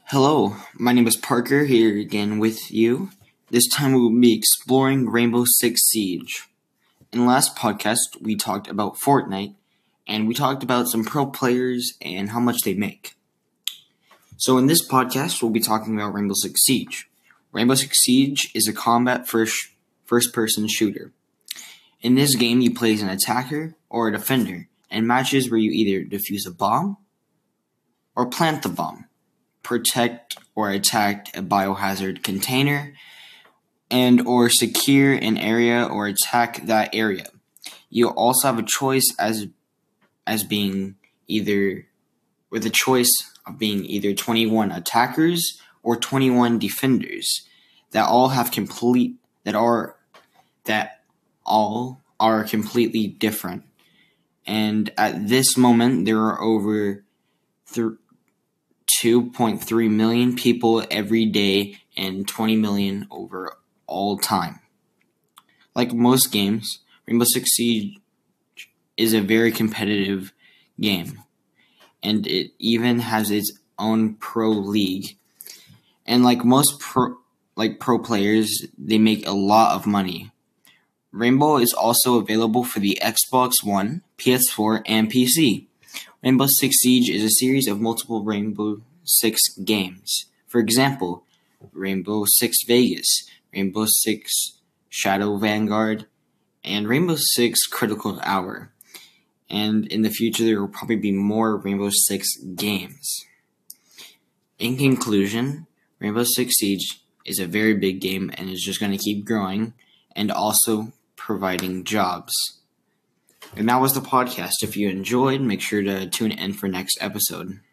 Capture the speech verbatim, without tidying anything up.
Hello, my name is Parker here again with you. This time we will be exploring Rainbow Six Siege. In the last podcast, we talked about Fortnite, and we talked about some pro players and how much they make. So in this podcast, we'll be talking about Rainbow Six Siege. Rainbow Six Siege is a combat first, first-person shooter. In this game, you play as an attacker or a defender, and matches where you either defuse a bomb or plant the bomb, protect or attack a biohazard container, and or secure an area or attack that area. You also have a choice as as being either with a choice of being either twenty-one attackers or twenty-one defenders that all have complete that are that all are completely different. And at this moment there are over th- two point three million people every day and twenty million over all time. Like most games, Rainbow Six Siege is a very competitive game, and it even has its own pro league. And like most pro, like pro players, they make a lot of money. Rainbow is also available for the Xbox One, P S four, and P C. Rainbow Six Siege is a series of multiple Rainbow Six games. For example, Rainbow Six Vegas, Rainbow Six Shadow Vanguard, and Rainbow Six Critical Hour. And in the future, there will probably be more Rainbow Six games. In conclusion, Rainbow Six Siege is a very big game and is just going to keep growing and also providing jobs. And that was the podcast. If you enjoyed, make sure to tune in for next episode.